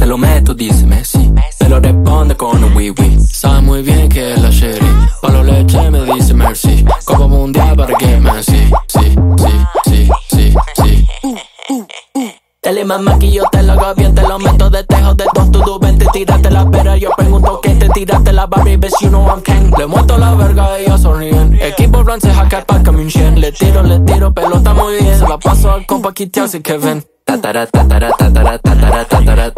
te lo meto, dice Messi. Me lo responde con un wee. Sabe muy bien que es la sherry. Palo leche me dice merci. Copa mundial para que me sí. Dale mamá que yo te lo hago bien, te lo meto de tejo de dos, tú vente, tírate la pera, yo pregunto que te tiraste la Barbie, ves you know I'm king. Le muerto la verga y ellos sonríen, equipo francés acá para un 100. Le tiro, pelota muy bien, se la paso al compa quitearse Kevin. Tatara, tatara, tatara, tatara, tatara.